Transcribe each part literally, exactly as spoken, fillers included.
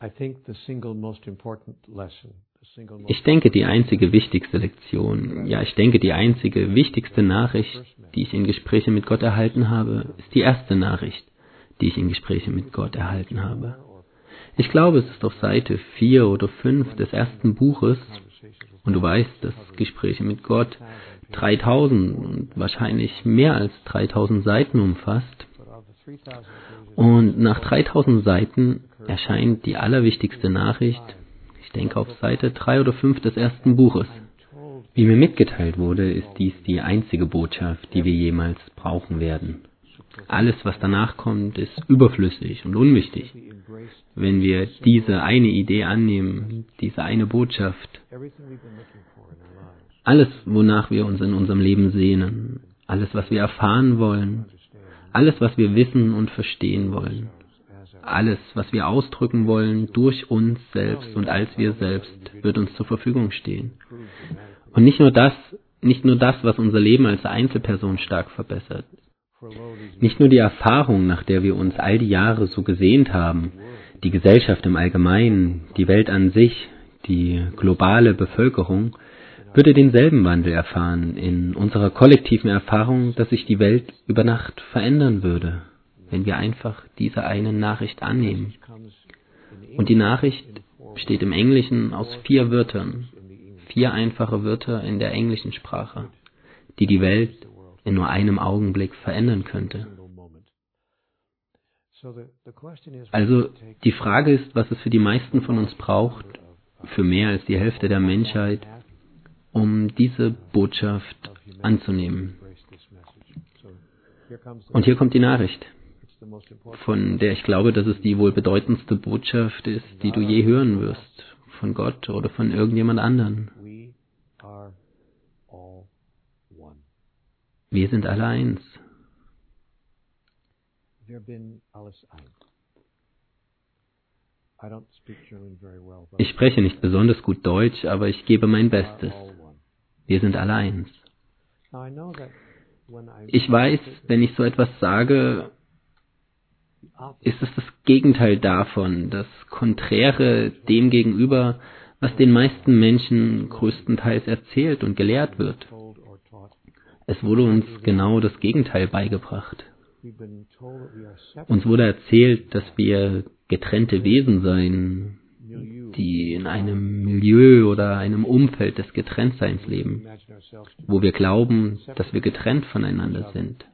Ich denke, die einzige wichtigste Lektion, ja, ich denke, die einzige wichtigste Nachricht, die ich in Gesprächen mit Gott erhalten habe, ist die erste Nachricht, die ich in Gesprächen mit Gott erhalten habe. Ich glaube, es ist auf Seite vier oder fünf des ersten Buches, und du weißt, dass Gespräche mit Gott dreitausend und wahrscheinlich mehr als dreitausend Seiten umfasst. Und nach dreitausend Seiten erscheint die allerwichtigste Nachricht, ich denke auf Seite drei oder fünf des ersten Buches. Wie mir mitgeteilt wurde, ist dies die einzige Botschaft, die wir jemals brauchen werden. Alles, was danach kommt, ist überflüssig und unwichtig. Wenn wir diese eine Idee annehmen, diese eine Botschaft, alles, wonach wir uns in unserem Leben sehnen, alles, was wir erfahren wollen, alles, was wir wissen und verstehen wollen, alles, was wir ausdrücken wollen durch uns selbst und als wir selbst, wird uns zur Verfügung stehen. Und nicht nur das, nicht nur das, was unser Leben als Einzelperson stark verbessert. Nicht nur die Erfahrung, nach der wir uns all die Jahre so gesehnt haben, die Gesellschaft im Allgemeinen, die Welt an sich, die globale Bevölkerung, würde denselben Wandel erfahren in unserer kollektiven Erfahrung, dass sich die Welt über Nacht verändern würde, wenn wir einfach diese eine Nachricht annehmen. Und die Nachricht besteht im Englischen aus vier Wörtern, vier einfache Wörter in der englischen Sprache, die die Welt in nur einem Augenblick verändern könnte. Also die Frage ist, was es für die meisten von uns braucht, für mehr als die Hälfte der Menschheit, um diese Botschaft anzunehmen. Und hier kommt die Nachricht, von der ich glaube, dass es die wohl bedeutendste Botschaft ist, die du je hören wirst, von Gott oder von irgendjemand anderen. Wir sind alle eins. Ich spreche nicht besonders gut Deutsch, aber ich gebe mein Bestes. Wir sind alle eins. Ich weiß, wenn ich so etwas sage, ist es das Gegenteil davon, das Konträre dem gegenüber, was den meisten Menschen größtenteils erzählt und gelehrt wird. Es wurde uns genau das Gegenteil beigebracht. Uns wurde erzählt, dass wir getrennte Wesen seien, die in einem Milieu oder einem Umfeld des Getrenntseins leben, wo wir glauben, dass wir getrennt voneinander sind.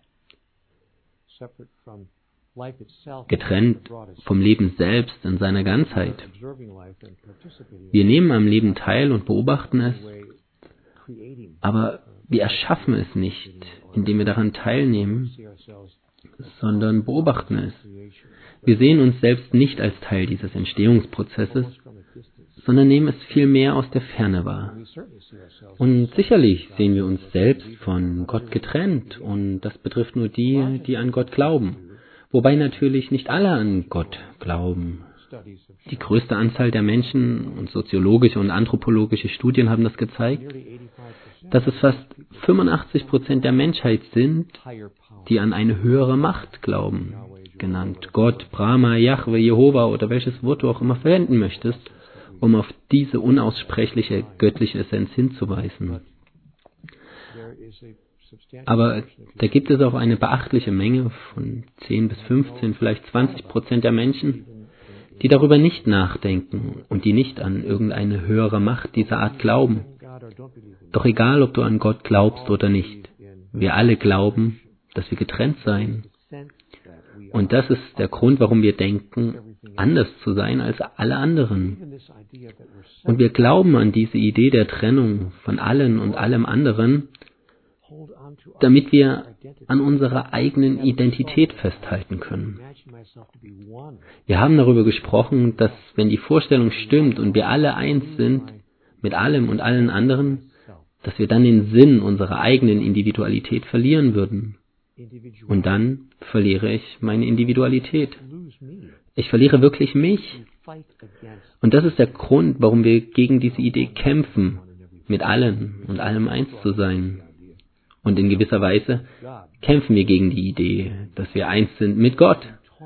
Getrennt vom Leben selbst in seiner Ganzheit. Wir nehmen am Leben teil und beobachten es, aber wir erschaffen es nicht, indem wir daran teilnehmen, sondern beobachten es. Wir sehen uns selbst nicht als Teil dieses Entstehungsprozesses, sondern nehmen es vielmehr aus der Ferne wahr. Und sicherlich sehen wir uns selbst von Gott getrennt, und das betrifft nur die, die an Gott glauben. Wobei natürlich nicht alle an Gott glauben. Die größte Anzahl der Menschen, und soziologische und anthropologische Studien haben das gezeigt, dass es fast fünfundachtzig Prozent der Menschheit sind, die an eine höhere Macht glauben, genannt Gott, Brahma, Jahwe, Jehova oder welches Wort du auch immer verwenden möchtest, um auf diese unaussprechliche göttliche Essenz hinzuweisen. Aber da gibt es auch eine beachtliche Menge von zehn bis fünfzehn, vielleicht zwanzig Prozent der Menschen, die darüber nicht nachdenken und die nicht an irgendeine höhere Macht dieser Art glauben. Doch egal, ob du an Gott glaubst oder nicht, wir alle glauben, dass wir getrennt seien. Und das ist der Grund, warum wir denken, anders zu sein als alle anderen. Und wir glauben an diese Idee der Trennung von allen und allem anderen, damit wir an unserer eigenen Identität festhalten können. Wir haben darüber gesprochen, dass wenn die Vorstellung stimmt und wir alle eins sind mit allem und allen anderen, dass wir dann den Sinn unserer eigenen Individualität verlieren würden. Und dann verliere ich meine Individualität. Ich verliere wirklich mich. Und das ist der Grund, warum wir gegen diese Idee kämpfen, mit allen und allem eins zu sein. Und in gewisser Weise kämpfen wir gegen die Idee, dass wir eins sind mit Gott,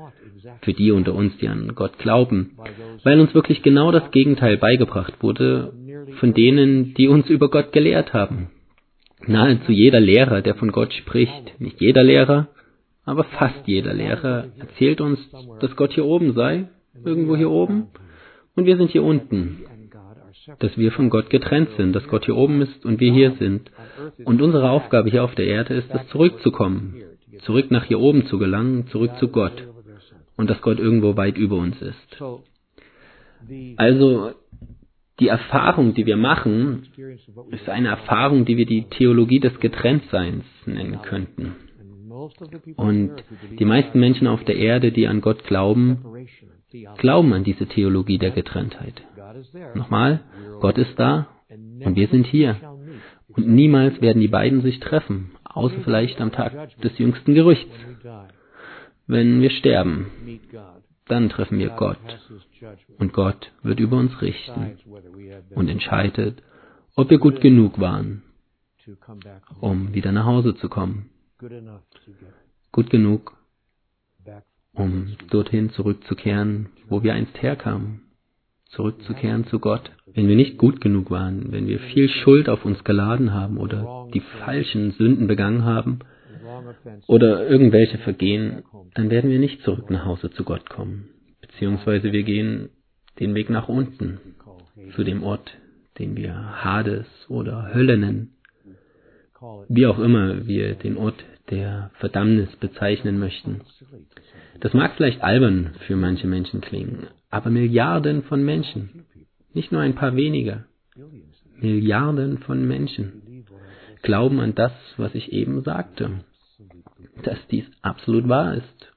für die unter uns, die an Gott glauben, weil uns wirklich genau das Gegenteil beigebracht wurde von denen, die uns über Gott gelehrt haben. Nahezu jeder Lehrer, der von Gott spricht, nicht jeder Lehrer, aber fast jeder Lehrer erzählt uns, dass Gott hier oben sei, irgendwo hier oben, und wir sind hier unten. Dass wir von Gott getrennt sind, dass Gott hier oben ist und wir hier sind. Und unsere Aufgabe hier auf der Erde ist es, zurückzukommen, zurück nach hier oben zu gelangen, zurück zu Gott. Und dass Gott irgendwo weit über uns ist. Also, die Erfahrung, die wir machen, ist eine Erfahrung, die wir die Theologie des Getrenntseins nennen könnten. Und die meisten Menschen auf der Erde, die an Gott glauben, glauben an diese Theologie der Getrenntheit. Nochmal, Gott ist da und wir sind hier. Und niemals werden die beiden sich treffen, außer vielleicht am Tag des jüngsten Gerichts. Wenn wir sterben, dann treffen wir Gott. Und Gott wird über uns richten und entscheidet, ob wir gut genug waren, um wieder nach Hause zu kommen. Gut genug, um dorthin zurückzukehren, wo wir einst herkamen. Zurückzukehren zu Gott. Wenn wir nicht gut genug waren, wenn wir viel Schuld auf uns geladen haben oder die falschen Sünden begangen haben oder irgendwelche Vergehen, dann werden wir nicht zurück nach Hause zu Gott kommen. Beziehungsweise wir gehen den Weg nach unten, zu dem Ort, den wir Hades oder Hölle nennen. Wie auch immer wir den Ort der Verdammnis bezeichnen möchten. Das mag vielleicht albern für manche Menschen klingen, aber Milliarden von Menschen, nicht nur ein paar wenige, Milliarden von Menschen glauben an das, was ich eben sagte, dass dies absolut wahr ist.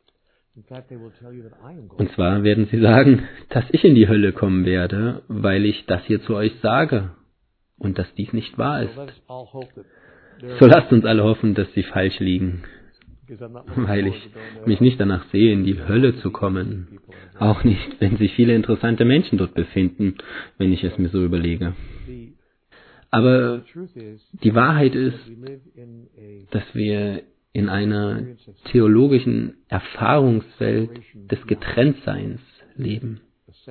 Und zwar werden sie sagen, dass ich in die Hölle kommen werde, weil ich das hier zu euch sage und dass dies nicht wahr ist. So lasst uns alle hoffen, dass sie falsch liegen, weil ich mich nicht danach sehe, in die Hölle zu kommen. Auch nicht, wenn sich viele interessante Menschen dort befinden, wenn ich es mir so überlege. Aber die Wahrheit ist, dass wir in einer theologischen Erfahrungswelt des Getrenntseins leben.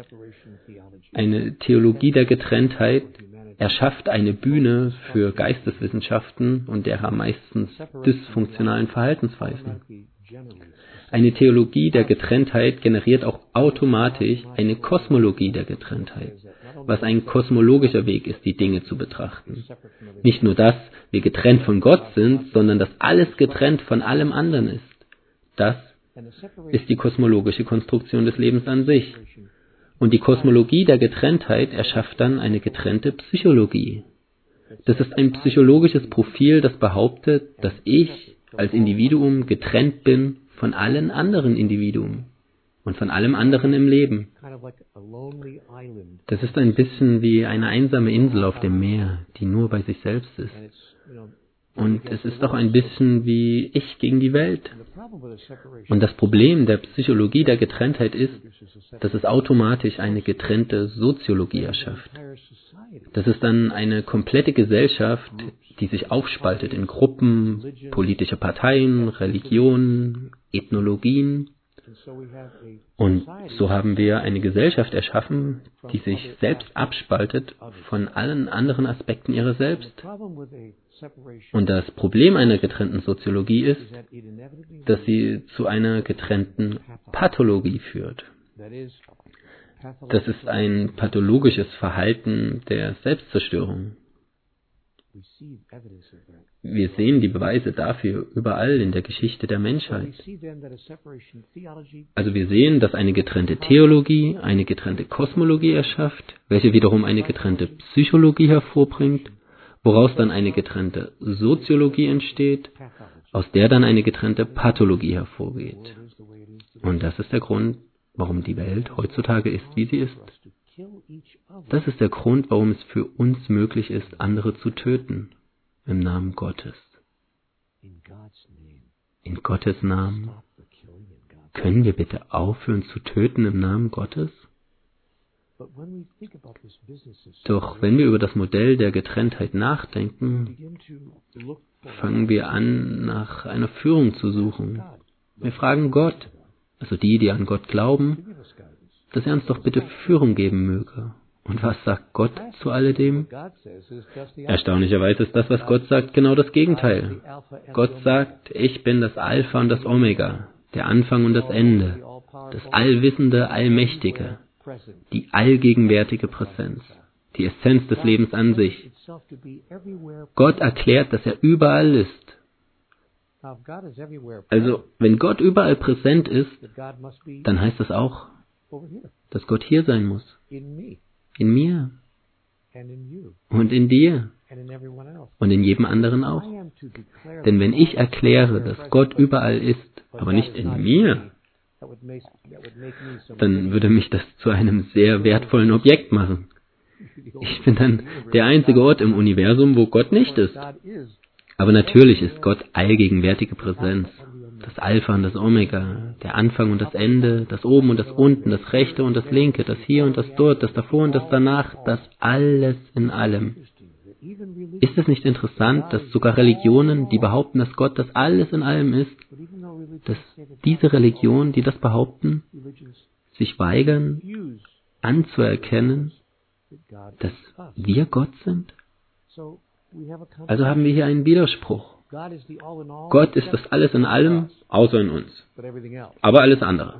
Eine Theologie der Getrenntheit erschafft eine Bühne für Geisteswissenschaften und derer meistens dysfunktionalen Verhaltensweisen. Eine Theologie der Getrenntheit generiert auch automatisch eine Kosmologie der Getrenntheit, was ein kosmologischer Weg ist, die Dinge zu betrachten. Nicht nur, dass wir getrennt von Gott sind, sondern dass alles getrennt von allem anderen ist. Das ist die kosmologische Konstruktion des Lebens an sich. Und die Kosmologie der Getrenntheit erschafft dann eine getrennte Psychologie. Das ist ein psychologisches Profil, das behauptet, dass ich als Individuum getrennt bin von allen anderen Individuen und von allem anderen im Leben. Das ist ein bisschen wie eine einsame Insel auf dem Meer, die nur bei sich selbst ist. Und es ist auch ein bisschen wie ich gegen die Welt. Und das Problem der Psychologie der Getrenntheit ist, dass es automatisch eine getrennte Soziologie erschafft. Das ist dann eine komplette Gesellschaft, die sich aufspaltet in Gruppen, politische Parteien, Religionen, Ethnologien. Und so haben wir eine Gesellschaft erschaffen, die sich selbst abspaltet von allen anderen Aspekten ihrer selbst. Und das Problem einer getrennten Soziologie ist, dass sie zu einer getrennten Pathologie führt. Das ist ein pathologisches Verhalten der Selbstzerstörung. Wir sehen die Beweise dafür überall in der Geschichte der Menschheit. Also wir sehen, dass eine getrennte Theologie eine getrennte Kosmologie erschafft, welche wiederum eine getrennte Psychologie hervorbringt, woraus dann eine getrennte Soziologie entsteht, aus der dann eine getrennte Pathologie hervorgeht. Und das ist der Grund, warum die Welt heutzutage ist, wie sie ist. Das ist der Grund, warum es für uns möglich ist, andere zu töten, im Namen Gottes. In Gottes Namen. Können wir bitte aufhören zu töten im Namen Gottes? Doch wenn wir über das Modell der Getrenntheit nachdenken, fangen wir an, nach einer Führung zu suchen. Wir fragen Gott, also die, die an Gott glauben, dass er uns doch bitte Führung geben möge. Und was sagt Gott zu alledem? Erstaunlicherweise ist das, was Gott sagt, genau das Gegenteil. Gott sagt, ich bin das Alpha und das Omega, der Anfang und das Ende, das allwissende, allmächtige, die allgegenwärtige Präsenz, die Essenz des Lebens an sich. Gott erklärt, dass er überall ist. Also, wenn Gott überall präsent ist, dann heißt das auch, dass Gott hier sein muss. In mir. Und in dir. Und in jedem anderen auch. Denn wenn ich erkläre, dass Gott überall ist, aber nicht in mir, dann würde mich das zu einem sehr wertvollen Objekt machen. Ich bin dann der einzige Ort im Universum, wo Gott nicht ist. Aber natürlich ist Gott allgegenwärtige Präsenz, das Alpha und das Omega, der Anfang und das Ende, das Oben und das Unten, das Rechte und das Linke, das Hier und das Dort, das Davor und das Danach, das alles in allem. Ist es nicht interessant, dass sogar Religionen, die behaupten, dass Gott das alles in allem ist, dass diese Religionen, die das behaupten, sich weigern, anzuerkennen, dass wir Gott sind? Also haben wir hier einen Widerspruch. Gott ist das alles in allem, außer in uns. Aber alles andere.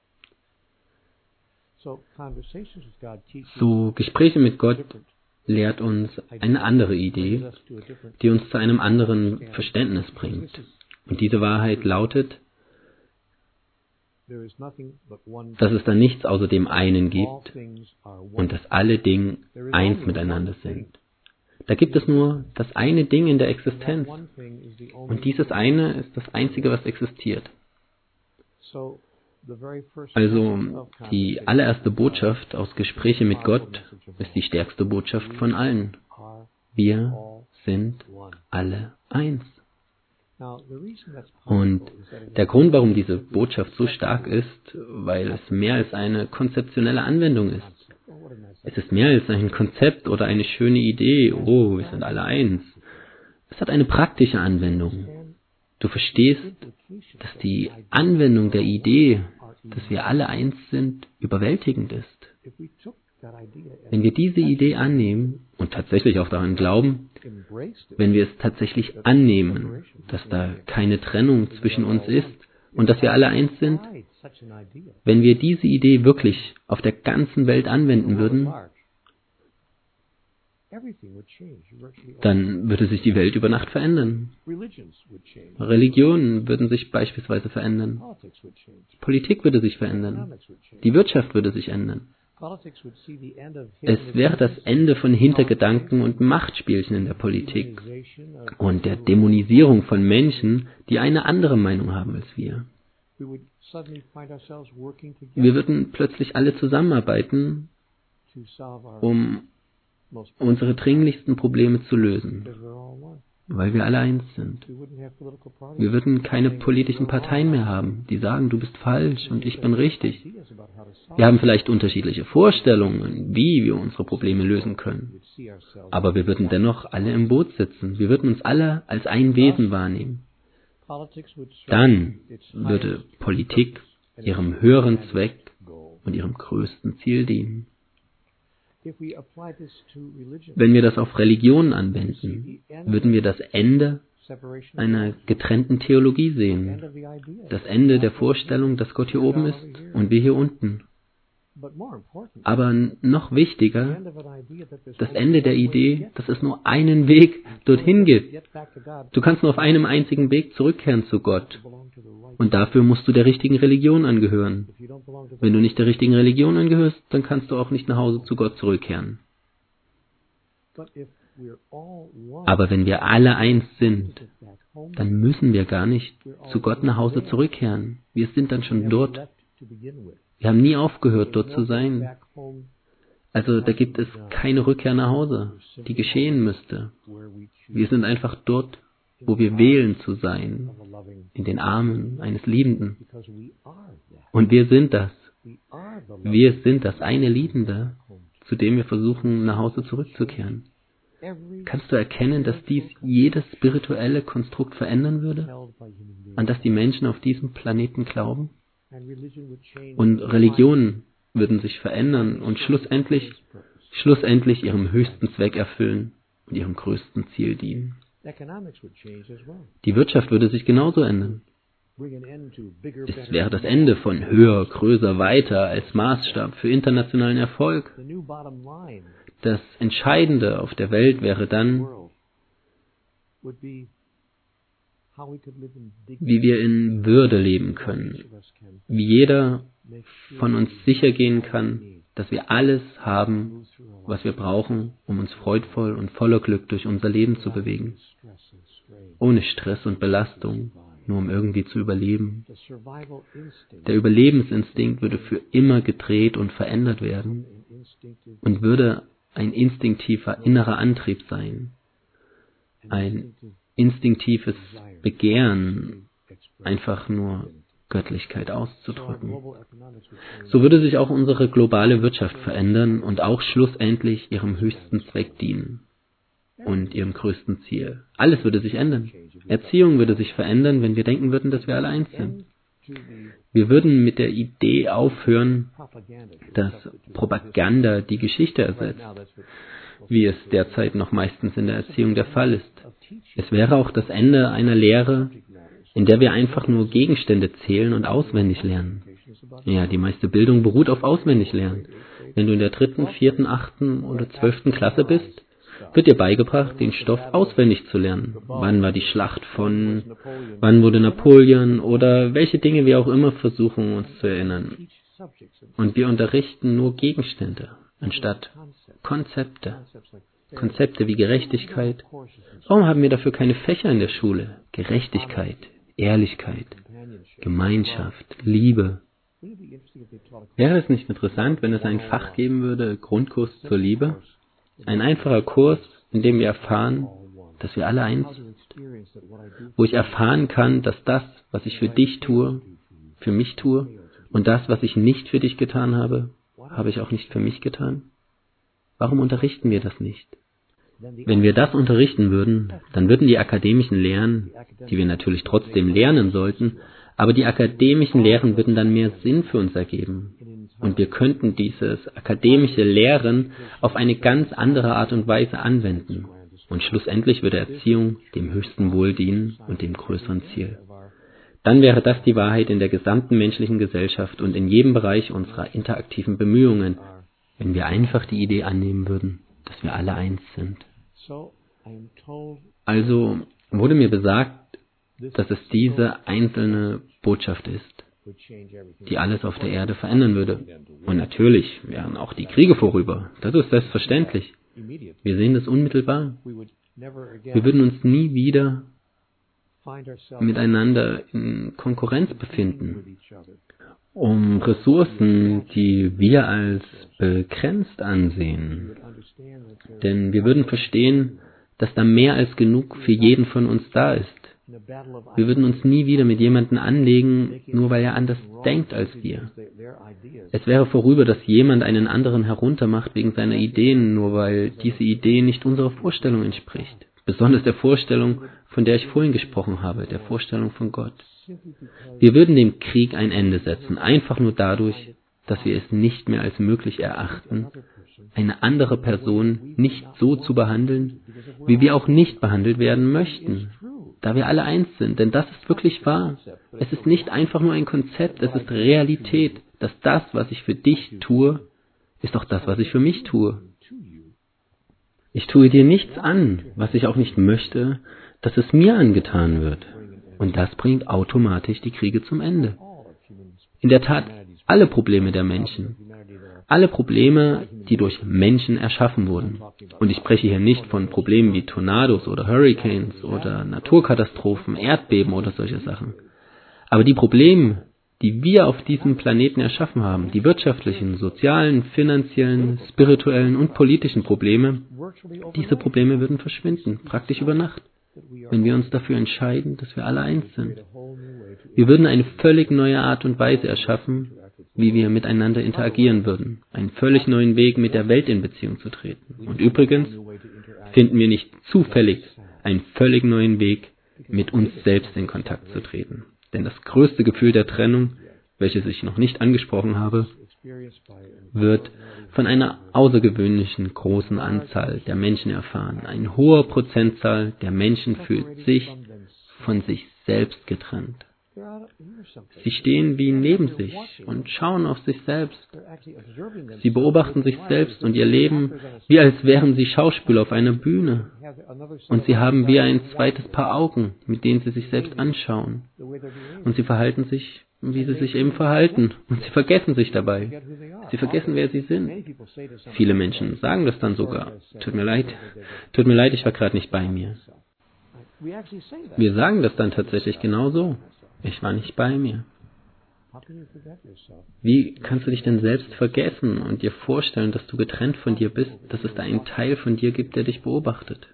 So Gespräche mit Gott lehrt uns eine andere Idee, die uns zu einem anderen Verständnis bringt. Und diese Wahrheit lautet, dass es da nichts außer dem einen gibt und dass alle Dinge eins miteinander sind. Da gibt es nur das eine Ding in der Existenz. Und dieses eine ist das Einzige, was existiert. Also die allererste Botschaft aus Gespräche mit Gott ist die stärkste Botschaft von allen. Wir sind alle eins. Und der Grund, warum diese Botschaft so stark ist, weil es mehr als eine konzeptionelle Anwendung ist. Es ist mehr als ein Konzept oder eine schöne Idee, oh, wir sind alle eins. Es hat eine praktische Anwendung. Du verstehst, dass die Anwendung der Idee, dass wir alle eins sind, überwältigend ist. Wenn wir diese Idee annehmen und tatsächlich auch daran glauben, wenn wir es tatsächlich annehmen, dass da keine Trennung zwischen uns ist und dass wir alle eins sind, wenn wir diese Idee wirklich auf der ganzen Welt anwenden würden, dann würde sich die Welt über Nacht verändern. Religionen würden sich beispielsweise verändern. Politik würde sich verändern. Die Wirtschaft würde sich ändern. Es wäre das Ende von Hintergedanken und Machtspielchen in der Politik und der Dämonisierung von Menschen, die eine andere Meinung haben als wir. Wir würden plötzlich alle zusammenarbeiten, um unsere dringlichsten Probleme zu lösen, weil wir alle eins sind. Wir würden keine politischen Parteien mehr haben, die sagen, du bist falsch und ich bin richtig. Wir haben vielleicht unterschiedliche Vorstellungen, wie wir unsere Probleme lösen können. Aber wir würden dennoch alle im Boot sitzen. Wir würden uns alle als ein Wesen wahrnehmen. Dann würde Politik ihrem höheren Zweck und ihrem größten Ziel dienen. Wenn wir das auf Religionen anwenden, würden wir das Ende einer getrennten Theologie sehen. Das Ende der Vorstellung, dass Gott hier oben ist und wir hier unten. Aber noch wichtiger, das Ende der Idee, dass es nur einen Weg dorthin gibt. Du kannst nur auf einem einzigen Weg zurückkehren zu Gott. Und dafür musst du der richtigen Religion angehören. Wenn du nicht der richtigen Religion angehörst, dann kannst du auch nicht nach Hause zu Gott zurückkehren. Aber wenn wir alle eins sind, dann müssen wir gar nicht zu Gott nach Hause zurückkehren. Wir sind dann schon dort. Wir haben nie aufgehört, dort zu sein. Also da gibt es keine Rückkehr nach Hause, die geschehen müsste. Wir sind einfach dort, wo wir wählen zu sein, in den Armen eines Liebenden. Und wir sind das. Wir sind das eine Liebende, zu dem wir versuchen, nach Hause zurückzukehren. Kannst du erkennen, dass dies jedes spirituelle Konstrukt verändern würde, an das die Menschen auf diesem Planeten glauben? Und Religionen würden sich verändern und schlussendlich, schlussendlich ihrem höchsten Zweck erfüllen und ihrem größten Ziel dienen. Die Wirtschaft würde sich genauso ändern. Es wäre das Ende von höher, größer, weiter als Maßstab für internationalen Erfolg. Das Entscheidende auf der Welt wäre dann, wie wir in Würde leben können, wie jeder von uns sicher gehen kann, dass wir alles haben, was wir brauchen, um uns freudvoll und voller Glück durch unser Leben zu bewegen, ohne Stress und Belastung, nur um irgendwie zu überleben. Der Überlebensinstinkt würde für immer gedreht und verändert werden und würde ein instinktiver innerer Antrieb sein, ein instinktives Begehren, einfach nur Göttlichkeit auszudrücken. So würde sich auch unsere globale Wirtschaft verändern und auch schlussendlich ihrem höchsten Zweck dienen und ihrem größten Ziel. Alles würde sich ändern. Erziehung würde sich verändern, wenn wir denken würden, dass wir alle eins sind. Wir würden mit der Idee aufhören, dass Propaganda die Geschichte ersetzt, wie es derzeit noch meistens in der Erziehung der Fall ist. Es wäre auch das Ende einer Lehre, in der wir einfach nur Gegenstände zählen und auswendig lernen. Ja, die meiste Bildung beruht auf Auswendiglernen. Wenn du in der dritten, vierten, achten oder zwölften Klasse bist, wird dir beigebracht, den Stoff auswendig zu lernen. Wann war die Schlacht von, wann wurde Napoleon oder welche Dinge wir auch immer versuchen uns zu erinnern. Und wir unterrichten nur Gegenstände, anstatt Konzepte. Konzepte wie Gerechtigkeit. Warum haben wir dafür keine Fächer in der Schule? Gerechtigkeit, Ehrlichkeit, Gemeinschaft, Liebe. Wäre es nicht interessant, wenn es ein Fach geben würde, Grundkurs zur Liebe? Ein einfacher Kurs, in dem wir erfahren, dass wir alle eins sind. Wo ich erfahren kann, dass das, was ich für dich tue, für mich tue, und das, was ich nicht für dich getan habe, habe ich auch nicht für mich getan? Warum unterrichten wir das nicht? Wenn wir das unterrichten würden, dann würden die akademischen Lehren, die wir natürlich trotzdem lernen sollten, aber die akademischen Lehren würden dann mehr Sinn für uns ergeben. Und wir könnten dieses akademische Lehren auf eine ganz andere Art und Weise anwenden. Und schlussendlich würde Erziehung dem höchsten Wohl dienen und dem größeren Ziel. Dann wäre das die Wahrheit in der gesamten menschlichen Gesellschaft und in jedem Bereich unserer interaktiven Bemühungen, wenn wir einfach die Idee annehmen würden, dass wir alle eins sind. Also wurde mir besagt, dass es diese einzelne Botschaft ist, die alles auf der Erde verändern würde. Und natürlich wären auch die Kriege vorüber. Das ist selbstverständlich. Wir sehen das unmittelbar. Wir würden uns nie wieder miteinander in Konkurrenz befinden, um Ressourcen, die wir als begrenzt ansehen. Denn wir würden verstehen, dass da mehr als genug für jeden von uns da ist. Wir würden uns nie wieder mit jemandem anlegen, nur weil er anders denkt als wir. Es wäre vorüber, dass jemand einen anderen heruntermacht wegen seiner Ideen, nur weil diese Idee nicht unserer Vorstellung entspricht. Besonders der Vorstellung, von der ich vorhin gesprochen habe, der Vorstellung von Gott. Wir würden dem Krieg ein Ende setzen, einfach nur dadurch, dass wir es nicht mehr als möglich erachten, eine andere Person nicht so zu behandeln, wie wir auch nicht behandelt werden möchten, da wir alle eins sind, denn das ist wirklich wahr. Es ist nicht einfach nur ein Konzept, es ist Realität, dass das, was ich für dich tue, ist auch das, was ich für mich tue. Ich tue dir nichts an, was ich auch nicht möchte, dass es mir angetan wird. Und das bringt automatisch die Kriege zum Ende. In der Tat, alle Probleme der Menschen, alle Probleme, die durch Menschen erschaffen wurden. Und ich spreche hier nicht von Problemen wie Tornados oder Hurricanes oder Naturkatastrophen, Erdbeben oder solche Sachen. Aber die Probleme, die wir auf diesem Planeten erschaffen haben, die wirtschaftlichen, sozialen, finanziellen, spirituellen und politischen Probleme, diese Probleme würden verschwinden, praktisch über Nacht, wenn wir uns dafür entscheiden, dass wir alle eins sind. Wir würden eine völlig neue Art und Weise erschaffen, wie wir miteinander interagieren würden, einen völlig neuen Weg, mit der Welt in Beziehung zu treten. Und übrigens finden wir nicht zufällig einen völlig neuen Weg, mit uns selbst in Kontakt zu treten. Denn das größte Gefühl der Trennung welches ich noch nicht angesprochen habe, wird von einer außergewöhnlichen großen Anzahl der Menschen erfahren. Eine hohe Prozentzahl der Menschen fühlt sich von sich selbst getrennt. Sie stehen wie neben sich und schauen auf sich selbst. Sie beobachten sich selbst und ihr Leben, wie als wären sie Schauspieler auf einer Bühne. Und sie haben wie ein zweites Paar Augen, mit denen sie sich selbst anschauen. Und sie verhalten sich, wie sie sich eben verhalten. Und sie vergessen sich dabei. Sie vergessen, wer sie sind. Viele Menschen sagen das dann sogar. Tut mir leid, tut mir leid, ich war gerade nicht bei mir. Wir sagen das dann tatsächlich genau so. Ich war nicht bei mir. Wie kannst du dich denn selbst vergessen und dir vorstellen, dass du getrennt von dir bist, dass es da einen Teil von dir gibt, der dich beobachtet?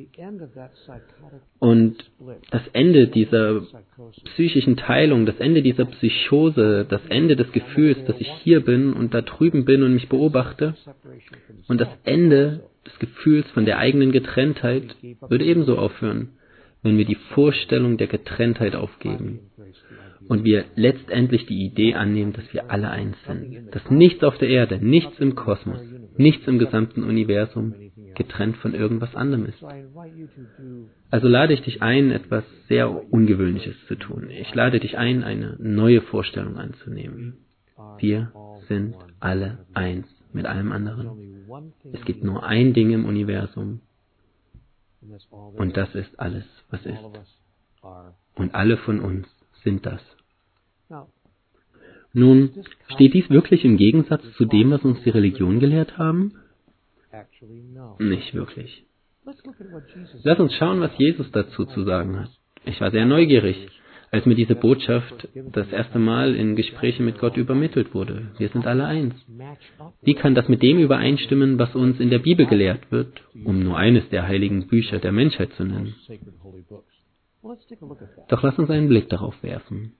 Und das Ende dieser psychischen Teilung, das Ende dieser Psychose, das Ende des Gefühls, dass ich hier bin und da drüben bin und mich beobachte, und das Ende des Gefühls von der eigenen Getrenntheit wird ebenso aufhören, wenn wir die Vorstellung der Getrenntheit aufgeben und wir letztendlich die Idee annehmen, dass wir alle eins sind, dass nichts auf der Erde, nichts im Kosmos, nichts im gesamten Universum getrennt von irgendwas anderem ist. Also lade ich dich ein, etwas sehr Ungewöhnliches zu tun. Ich lade dich ein, eine neue Vorstellung anzunehmen. Wir sind alle eins mit allem anderen. Es gibt nur ein Ding im Universum, und das ist alles, was ist. Und alle von uns sind das. Nun, steht dies wirklich im Gegensatz zu dem, was uns die Religionen gelehrt haben? Nicht wirklich. Lass uns schauen, was Jesus dazu zu sagen hat. Ich war sehr neugierig, als mir diese Botschaft das erste Mal in Gesprächen mit Gott übermittelt wurde. Wir sind alle eins. Wie kann das mit dem übereinstimmen, was uns in der Bibel gelehrt wird, um nur eines der heiligen Bücher der Menschheit zu nennen? Doch lass uns einen Blick darauf werfen.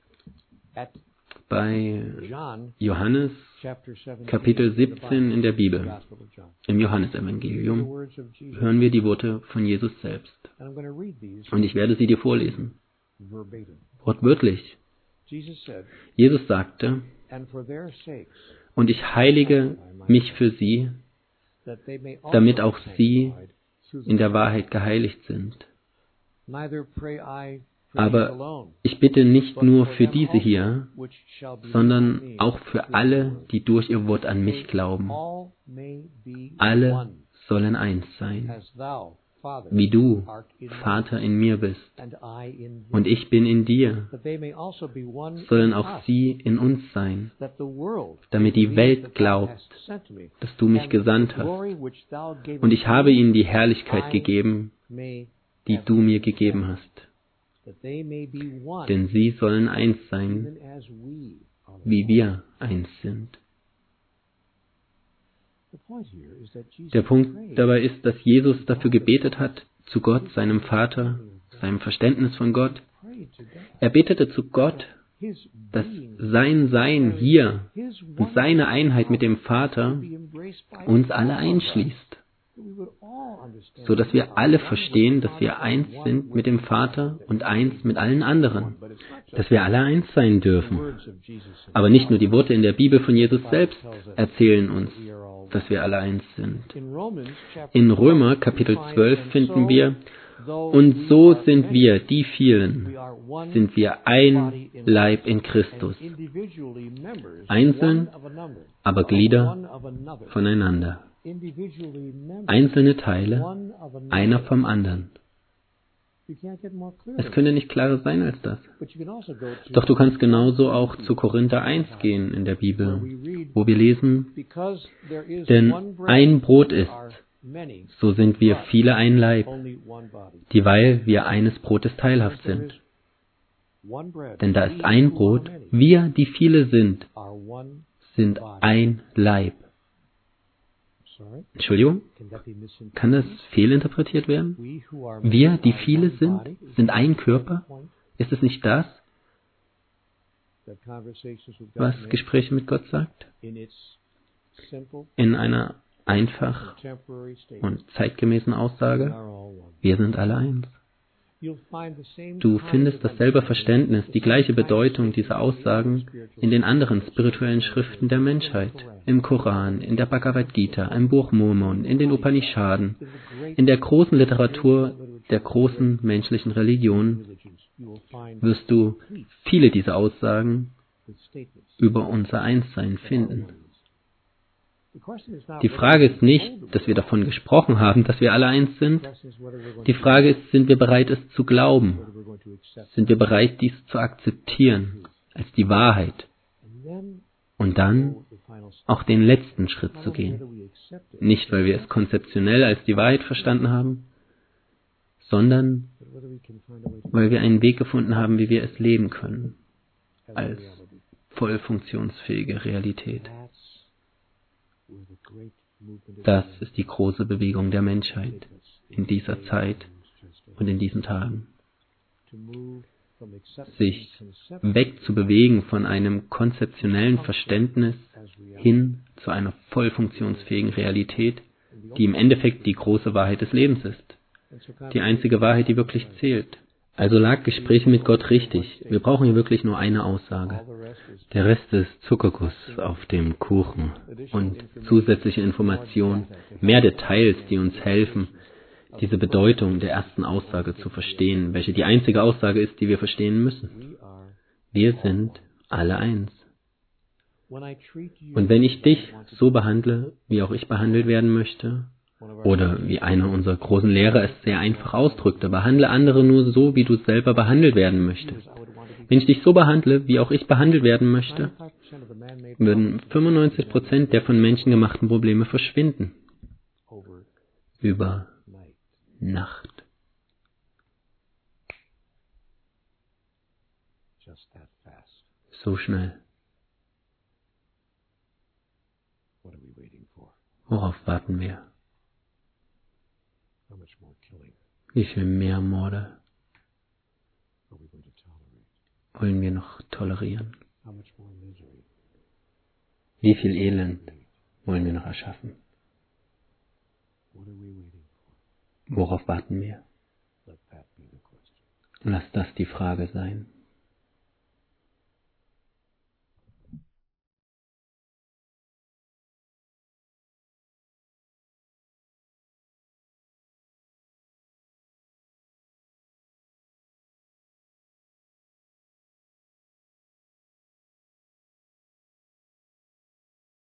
Bei Johannes Kapitel siebzehn in der Bibel, im Johannesevangelium, hören wir die Worte von Jesus selbst. Und ich werde sie dir vorlesen. Wortwörtlich. Jesus sagte, und ich heilige mich für sie, damit auch sie in der Wahrheit geheiligt sind. Aber ich bitte nicht nur für diese hier, sondern auch für alle, die durch ihr Wort an mich glauben. Alle sollen eins sein, wie du, Vater, in mir bist und ich bin in dir, sollen auch sie in uns sein, damit die Welt glaubt, dass du mich gesandt hast. Und ich habe ihnen die Herrlichkeit gegeben, die du mir gegeben hast. Denn sie sollen eins sein, wie wir eins sind. Der Punkt dabei ist, dass Jesus dafür gebetet hat, zu Gott, seinem Vater, seinem Verständnis von Gott. Er betete zu Gott, dass sein Sein hier und seine Einheit mit dem Vater uns alle einschließt, so dass wir alle verstehen, dass wir eins sind mit dem Vater und eins mit allen anderen, dass wir alle eins sein dürfen. Aber nicht nur die Worte in der Bibel von Jesus selbst erzählen uns, dass wir alle eins sind. In Römer Kapitel zwölf finden wir, und so sind wir, die vielen, sind wir ein Leib in Christus, einzeln, aber Glieder voneinander. Einzelne Teile, einer vom anderen. Es könnte nicht klarer sein als das. Doch du kannst genauso auch zu Korinther eins gehen in der Bibel, wo wir lesen, denn ein Brot ist, so sind wir viele ein Leib, dieweil wir eines Brotes teilhaft sind. Denn da ist ein Brot, wir, die viele sind, sind ein Leib. Entschuldigung? Kann das fehlinterpretiert werden? Wir, die viele sind, sind ein Körper? Ist es nicht das, was Gespräche mit Gott sagt? In einer einfach und zeitgemäßen Aussage, wir sind alle eins. Du findest dasselbe Verständnis, die gleiche Bedeutung dieser Aussagen in den anderen spirituellen Schriften der Menschheit, im Koran, in der Bhagavad Gita, im Buch Mormon, in den Upanishaden, in der großen Literatur der großen menschlichen Religionen wirst du viele dieser Aussagen über unser Einssein finden. Die Frage ist nicht, dass wir davon gesprochen haben, dass wir alle eins sind. Die Frage ist, sind wir bereit, es zu glauben? Sind wir bereit, dies zu akzeptieren als die Wahrheit? Und dann auch den letzten Schritt zu gehen. Nicht, weil wir es konzeptionell als die Wahrheit verstanden haben, sondern weil wir einen Weg gefunden haben, wie wir es leben können, als voll funktionsfähige Realität. Das ist die große Bewegung der Menschheit in dieser Zeit und in diesen Tagen. Sich wegzubewegen von einem konzeptionellen Verständnis hin zu einer voll funktionsfähigen Realität, die im Endeffekt die große Wahrheit des Lebens ist. Die einzige Wahrheit, die wirklich zählt. Also lag Gespräche mit Gott richtig. Wir brauchen hier wirklich nur eine Aussage. Der Rest ist Zuckerguss auf dem Kuchen und zusätzliche Informationen, mehr Details, die uns helfen, diese Bedeutung der ersten Aussage zu verstehen, welche die einzige Aussage ist, die wir verstehen müssen. Wir sind alle eins. Und wenn ich dich so behandle, wie auch ich behandelt werden möchte, oder wie einer unserer großen Lehrer es sehr einfach ausdrückte, behandle andere nur so, wie du selber behandelt werden möchtest. Wenn ich dich so behandle, wie auch ich behandelt werden möchte, würden fünfundneunzig Prozent der von Menschen gemachten Probleme verschwinden. Über Nacht. So schnell. Worauf warten wir? Wie viel mehr Morde wollen wir noch tolerieren? Wie viel Elend wollen wir noch erschaffen? Worauf warten wir? Lass das die Frage sein.